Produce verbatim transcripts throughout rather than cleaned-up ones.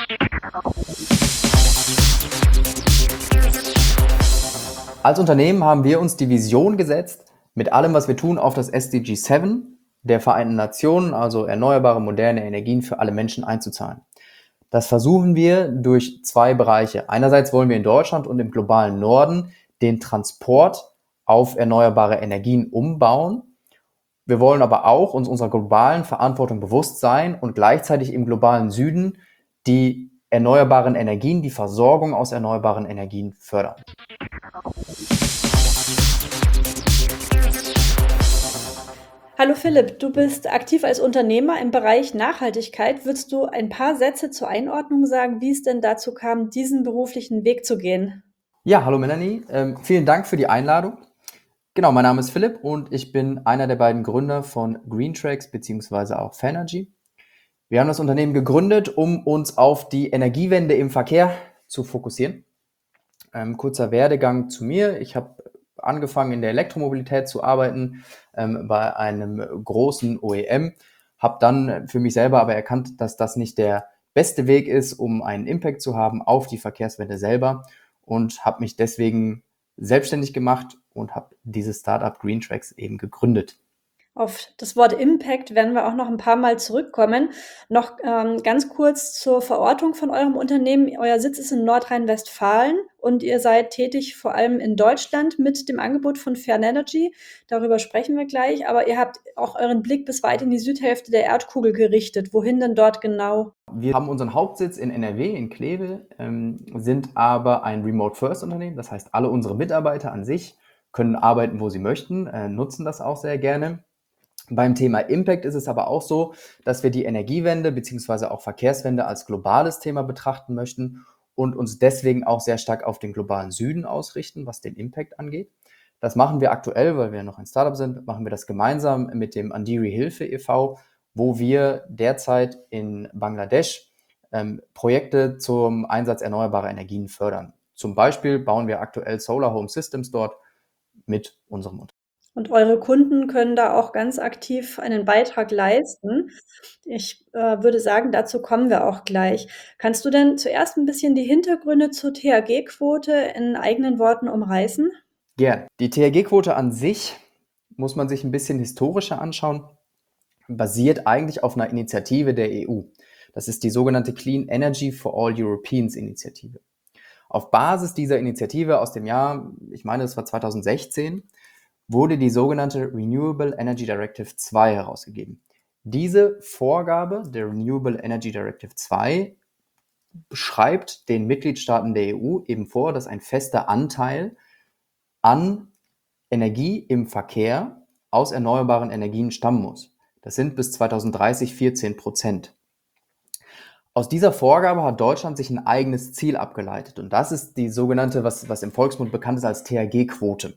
Als Unternehmen haben wir uns die Vision gesetzt, mit allem, was wir tun, auf das S D G sieben der Vereinten Nationen, also erneuerbare, moderne Energien für alle Menschen einzuzahlen. Das versuchen wir durch zwei Bereiche. Einerseits wollen wir in Deutschland und im globalen Norden den Transport auf erneuerbare Energien umbauen. Wir wollen aber auch uns unserer globalen Verantwortung bewusst sein und gleichzeitig im globalen Süden die erneuerbaren Energien, die Versorgung aus erneuerbaren Energien fördern. Hallo Philipp, du bist aktiv als Unternehmer im Bereich Nachhaltigkeit. Würdest du ein paar Sätze zur Einordnung sagen, wie es denn dazu kam, diesen beruflichen Weg zu gehen? Ja, hallo Melanie, ähm, vielen Dank für die Einladung. Genau, mein Name ist Philipp und ich bin einer der beiden Gründer von Greentrax bzw. auch Fenergy. Wir haben das Unternehmen gegründet, um uns auf die Energiewende im Verkehr zu fokussieren. Ähm, kurzer Werdegang zu mir. Ich habe angefangen in der Elektromobilität zu arbeiten ähm, bei einem großen O E M, habe dann für mich selber aber erkannt, dass das nicht der beste Weg ist, um einen Impact zu haben auf die Verkehrswende selber und habe mich deswegen selbstständig gemacht und habe dieses Startup Greentrax eben gegründet. Auf das Wort Impact werden wir auch noch ein paar Mal zurückkommen. Noch ähm, ganz kurz zur Verortung von eurem Unternehmen. Euer Sitz ist in Nordrhein-Westfalen und ihr seid tätig vor allem in Deutschland mit dem Angebot von Fernergy. Darüber sprechen wir gleich. Aber ihr habt auch euren Blick bis weit in die Südhälfte der Erdkugel gerichtet. Wohin denn dort genau? Wir haben unseren Hauptsitz in N R W, in Kleve, ähm, sind aber ein Remote-First-Unternehmen. Das heißt, alle unsere Mitarbeiter an sich können arbeiten, wo sie möchten, äh, nutzen das auch sehr gerne. Beim Thema Impact ist es aber auch so, dass wir die Energiewende bzw. auch Verkehrswende als globales Thema betrachten möchten und uns deswegen auch sehr stark auf den globalen Süden ausrichten, was den Impact angeht. Das machen wir aktuell, weil wir noch ein Startup sind, machen wir das gemeinsam mit dem Andheri Hilfe e V, wo wir derzeit in Bangladesch ähm, Projekte zum Einsatz erneuerbarer Energien fördern. Zum Beispiel bauen wir aktuell Solar Home Systems dort mit unserem Unternehmen. Und eure Kunden können da auch ganz aktiv einen Beitrag leisten. Ich äh, würde sagen, dazu kommen wir auch gleich. Kannst du denn zuerst ein bisschen die Hintergründe zur T H G-Quote in eigenen Worten umreißen? Gern. Die T H G-Quote an sich muss man sich ein bisschen historischer anschauen, basiert eigentlich auf einer Initiative der E U. Das ist die sogenannte Clean Energy for All Europeans Initiative. Auf Basis dieser Initiative aus dem Jahr, ich meine, es war zweitausendsechzehn, wurde die sogenannte Renewable Energy Directive zwei herausgegeben. Diese Vorgabe der Renewable Energy Directive zwei beschreibt den Mitgliedstaaten der E U eben vor, dass ein fester Anteil an Energie im Verkehr aus erneuerbaren Energien stammen muss. Das sind bis zweitausenddreißig vierzehn Prozent. Aus dieser Vorgabe hat Deutschland sich ein eigenes Ziel abgeleitet und das ist die sogenannte, was, was im Volksmund bekannt ist als T H G-Quote.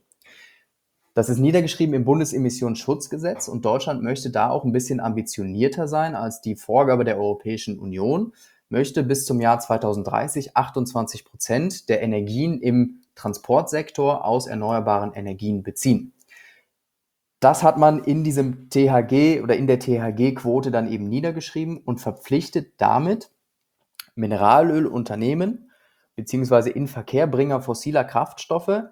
Das ist niedergeschrieben im Bundesemissionsschutzgesetz und Deutschland möchte da auch ein bisschen ambitionierter sein als die Vorgabe der Europäischen Union, möchte bis zum Jahr zweitausenddreißig achtundzwanzig Prozent der Energien im Transportsektor aus erneuerbaren Energien beziehen. Das hat man in diesem T H G oder in der T H G-Quote dann eben niedergeschrieben und verpflichtet damit Mineralölunternehmen bzw. Inverkehrbringer fossiler Kraftstoffe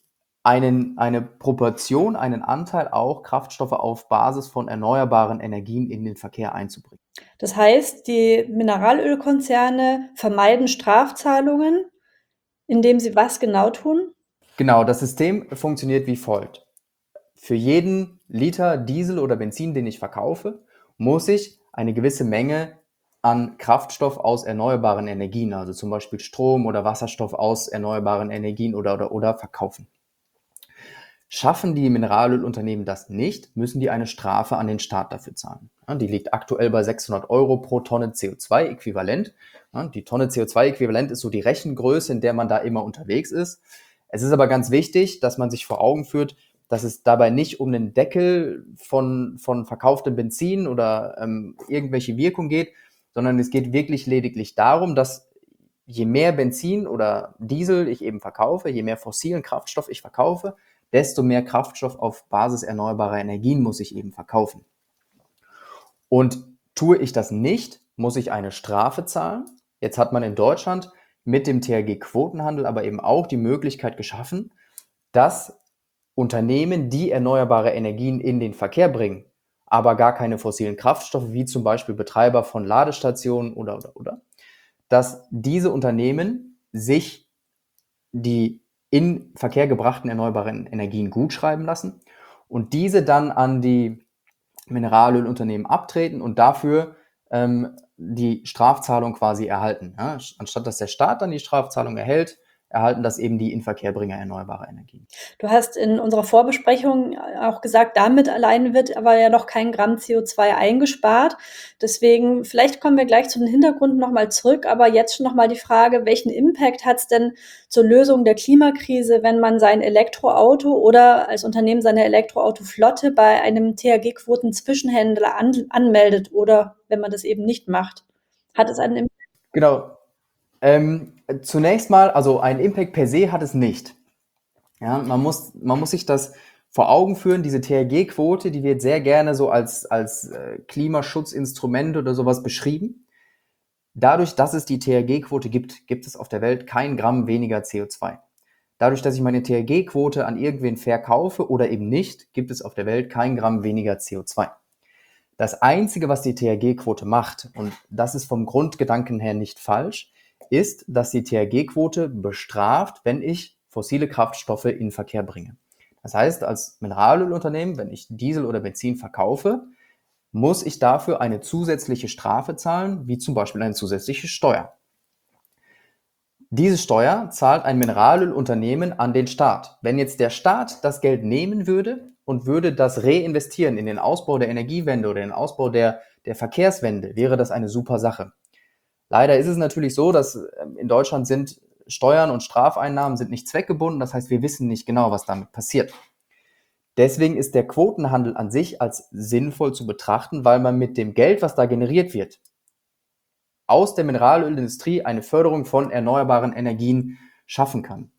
einen, eine Proportion, einen Anteil auch Kraftstoffe auf Basis von erneuerbaren Energien in den Verkehr einzubringen. Das heißt, die Mineralölkonzerne vermeiden Strafzahlungen, indem sie was genau tun? Genau, das System funktioniert wie folgt. Für jeden Liter Diesel oder Benzin, den ich verkaufe, muss ich eine gewisse Menge an Kraftstoff aus erneuerbaren Energien, also zum Beispiel Strom oder Wasserstoff aus erneuerbaren Energien oder, oder, oder verkaufen. Schaffen die Mineralölunternehmen das nicht, müssen die eine Strafe an den Staat dafür zahlen. Ja, die liegt aktuell bei sechshundert Euro pro Tonne C O zwei Äquivalent. Ja, die Tonne C O zwei Äquivalent ist so die Rechengröße, in der man da immer unterwegs ist. Es ist aber ganz wichtig, dass man sich vor Augen führt, dass es dabei nicht um den Deckel von, von verkauftem Benzin oder ähm, irgendwelche Wirkung geht, sondern es geht wirklich lediglich darum, dass je mehr Benzin oder Diesel ich eben verkaufe, je mehr fossilen Kraftstoff ich verkaufe, desto mehr Kraftstoff auf Basis erneuerbarer Energien muss ich eben verkaufen. Und tue ich das nicht, muss ich eine Strafe zahlen. Jetzt hat man in Deutschland mit dem T H G-Quotenhandel aber eben auch die Möglichkeit geschaffen, dass Unternehmen, die erneuerbare Energien in den Verkehr bringen, aber gar keine fossilen Kraftstoffe, wie zum Beispiel Betreiber von Ladestationen oder, oder, oder, dass diese Unternehmen sich die in Verkehr gebrachten erneuerbaren Energien gutschreiben lassen und diese dann an die Mineralölunternehmen abtreten und dafür ähm, die Strafzahlung quasi erhalten. Ja? Anstatt dass der Staat dann die Strafzahlung erhält, erhalten das eben die Inverkehrbringer erneuerbarer Energien. Du hast in unserer Vorbesprechung auch gesagt, damit allein wird aber ja noch kein Gramm C O zwei eingespart. Deswegen, vielleicht kommen wir gleich zu den Hintergründen nochmal zurück, aber jetzt schon nochmal die Frage, welchen Impact hat es denn zur Lösung der Klimakrise, wenn man sein Elektroauto oder als Unternehmen seine Elektroautoflotte bei einem T H G-Quoten-Zwischenhändler an, anmeldet oder wenn man das eben nicht macht? Hat es einen Impact? Genau. Ähm, zunächst mal, also ein Impact per se hat es nicht. Ja, man muss, man muss sich das vor Augen führen, diese T H G-Quote, die wird sehr gerne so als, als äh, Klimaschutzinstrument oder sowas beschrieben. Dadurch, dass es die T H G-Quote gibt, gibt es auf der Welt kein Gramm weniger C O zwei. Dadurch, dass ich meine T H G-Quote an irgendwen verkaufe oder eben nicht, gibt es auf der Welt kein Gramm weniger C O zwei. Das Einzige, was die T H G-Quote macht, und das ist vom Grundgedanken her nicht falsch, ist, dass die T H G-Quote bestraft, wenn ich fossile Kraftstoffe in den Verkehr bringe. Das heißt, als Mineralölunternehmen, wenn ich Diesel oder Benzin verkaufe, muss ich dafür eine zusätzliche Strafe zahlen, wie zum Beispiel eine zusätzliche Steuer. Diese Steuer zahlt ein Mineralölunternehmen an den Staat. Wenn jetzt der Staat das Geld nehmen würde und würde das reinvestieren in den Ausbau der Energiewende oder den Ausbau der, der Verkehrswende, wäre das eine super Sache. Leider ist es natürlich so, dass in Deutschland sind Steuern und Strafeinnahmen sind nicht zweckgebunden. Das heißt, wir wissen nicht genau, was damit passiert. Deswegen ist der Quotenhandel an sich als sinnvoll zu betrachten, weil man mit dem Geld, was da generiert wird, aus der Mineralölindustrie eine Förderung von erneuerbaren Energien schaffen kann.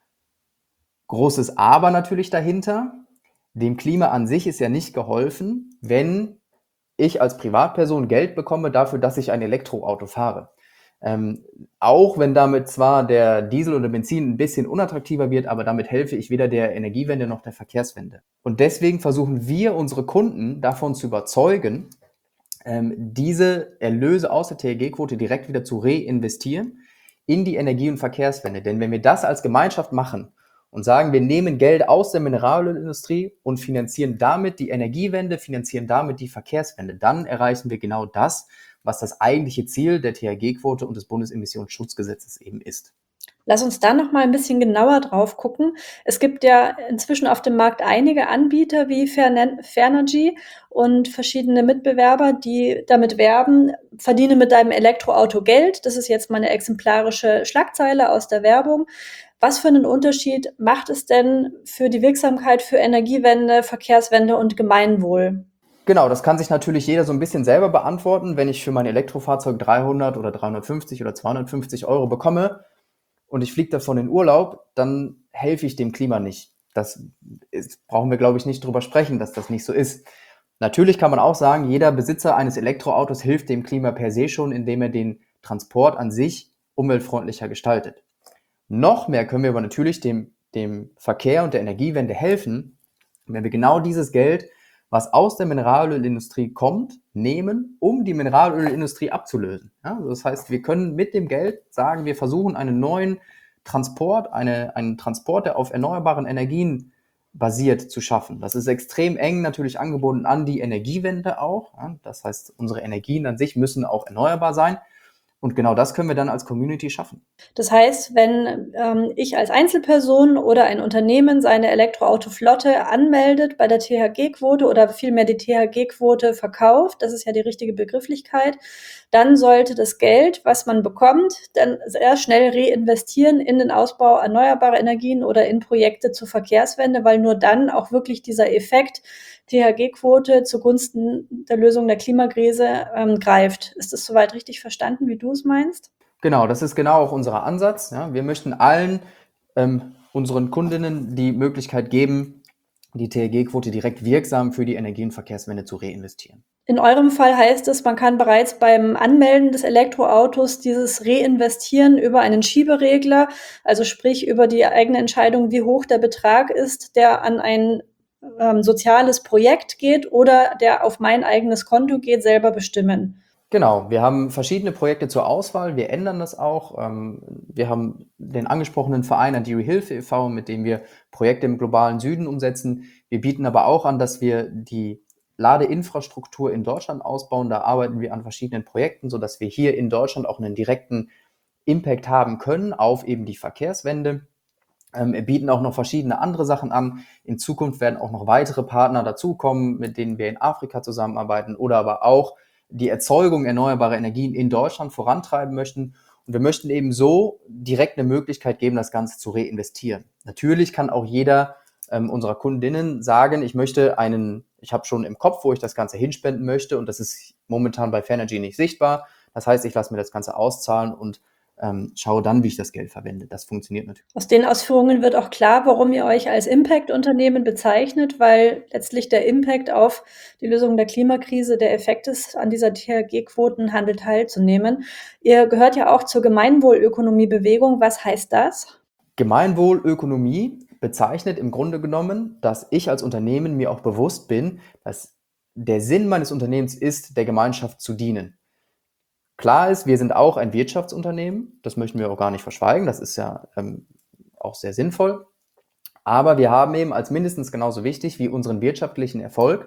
Großes Aber natürlich dahinter, dem Klima an sich ist ja nicht geholfen, wenn ich als Privatperson Geld bekomme dafür, dass ich ein Elektroauto fahre. Ähm, auch wenn damit zwar der Diesel oder Benzin ein bisschen unattraktiver wird, aber damit helfe ich weder der Energiewende noch der Verkehrswende. Und deswegen versuchen wir, unsere Kunden davon zu überzeugen, ähm, diese Erlöse aus der T H G-Quote direkt wieder zu reinvestieren in die Energie- und Verkehrswende. Denn wenn wir das als Gemeinschaft machen und sagen, wir nehmen Geld aus der Mineralölindustrie und finanzieren damit die Energiewende, finanzieren damit die Verkehrswende, dann erreichen wir genau das, was das eigentliche Ziel der T H G-Quote und des Bundesemissionsschutzgesetzes eben ist. Lass uns da noch mal ein bisschen genauer drauf gucken. Es gibt ja inzwischen auf dem Markt einige Anbieter wie Fernen- Fernergy und verschiedene Mitbewerber, die damit werben, verdiene mit deinem Elektroauto Geld. Das ist jetzt mal eine exemplarische Schlagzeile aus der Werbung. Was für einen Unterschied macht es denn für die Wirksamkeit für Energiewende, Verkehrswende und Gemeinwohl? Genau, das kann sich natürlich jeder so ein bisschen selber beantworten. Wenn ich für mein Elektrofahrzeug dreihundert oder dreihundertfünfzig oder zweihundertfünfzig Euro bekomme und ich fliege davon in Urlaub, dann helfe ich dem Klima nicht. Das ist, brauchen wir, glaube ich, nicht drüber sprechen, dass das nicht so ist. Natürlich kann man auch sagen, jeder Besitzer eines Elektroautos hilft dem Klima per se schon, indem er den Transport an sich umweltfreundlicher gestaltet. Noch mehr können wir aber natürlich dem, dem Verkehr und der Energiewende helfen, wenn wir genau dieses Geld, was aus der Mineralölindustrie kommt, nehmen, um die Mineralölindustrie abzulösen. Ja, also das heißt, wir können mit dem Geld sagen, wir versuchen einen neuen Transport, eine, einen Transport, der auf erneuerbaren Energien basiert, zu schaffen. Das ist extrem eng natürlich angebunden an die Energiewende auch. Ja, das heißt, unsere Energien an sich müssen auch erneuerbar sein. Und genau das können wir dann als Community schaffen. Das heißt, wenn ähm, ich als Einzelperson oder ein Unternehmen seine Elektroautoflotte anmeldet bei der T H G-Quote oder vielmehr die T H G-Quote verkauft, das ist ja die richtige Begrifflichkeit, dann sollte das Geld, was man bekommt, dann sehr schnell reinvestieren in den Ausbau erneuerbarer Energien oder in Projekte zur Verkehrswende, weil nur dann auch wirklich dieser Effekt T H G-Quote zugunsten der Lösung der Klimakrise ähm, greift. Ist das soweit richtig verstanden, wie du es meinst? Genau, das ist genau auch unser Ansatz. Ja. Wir möchten allen ähm, unseren Kundinnen die Möglichkeit geben, die T H G-Quote direkt wirksam für die Energie- und Verkehrswende zu reinvestieren. In eurem Fall heißt es, man kann bereits beim Anmelden des Elektroautos dieses reinvestieren über einen Schieberegler, also sprich über die eigene Entscheidung, wie hoch der Betrag ist, der an ein ähm, soziales Projekt geht oder der auf mein eigenes Konto geht, selber bestimmen. Genau, wir haben verschiedene Projekte zur Auswahl, wir ändern das auch. Ähm, wir haben den angesprochenen Verein Adiri Hilfe e V, mit dem wir Projekte im globalen Süden umsetzen. Wir bieten aber auch an, dass wir die Ladeinfrastruktur in Deutschland ausbauen. Da arbeiten wir an verschiedenen Projekten, sodass wir hier in Deutschland auch einen direkten Impact haben können auf eben die Verkehrswende. Ähm, wir bieten auch noch verschiedene andere Sachen an. In Zukunft werden auch noch weitere Partner dazukommen, mit denen wir in Afrika zusammenarbeiten oder aber auch die Erzeugung erneuerbarer Energien in Deutschland vorantreiben möchten. Und wir möchten eben so direkt eine Möglichkeit geben, das Ganze zu reinvestieren. Natürlich kann auch jeder ähm, unserer Kundinnen sagen, ich möchte einen, ich habe schon im Kopf, wo ich das Ganze hinspenden möchte, und das ist momentan bei Fenergy nicht sichtbar. Das heißt, ich lasse mir das Ganze auszahlen und ähm, schaue dann, wie ich das Geld verwende. Das funktioniert natürlich. Aus den Ausführungen wird auch klar, warum ihr euch als Impact-Unternehmen bezeichnet, weil letztlich der Impact auf die Lösung der Klimakrise der Effekt ist, an dieser T H G-Quotenhandel teilzunehmen. Ihr gehört ja auch zur Gemeinwohlökonomiebewegung. Was heißt das? Gemeinwohlökonomie bezeichnet im Grunde genommen, dass ich als Unternehmen mir auch bewusst bin, dass der Sinn meines Unternehmens ist, der Gemeinschaft zu dienen. Klar ist, wir sind auch ein Wirtschaftsunternehmen, das möchten wir auch gar nicht verschweigen, das ist ja ähm, auch sehr sinnvoll. Aber wir haben eben als mindestens genauso wichtig wie unseren wirtschaftlichen Erfolg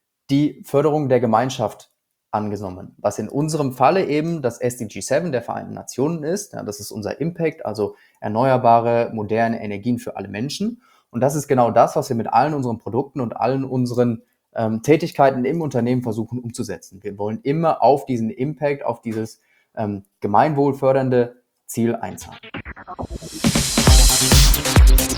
die Förderung der Gemeinschaft angenommen, was in unserem Falle eben das S D G sieben der Vereinten Nationen ist. Ja, das ist unser Impact, also erneuerbare, moderne Energien für alle Menschen. Und das ist genau das, was wir mit allen unseren Produkten und allen unseren ähm, Tätigkeiten im Unternehmen versuchen umzusetzen. Wir wollen immer auf diesen Impact, auf dieses ähm, gemeinwohlfördernde Ziel einzahlen.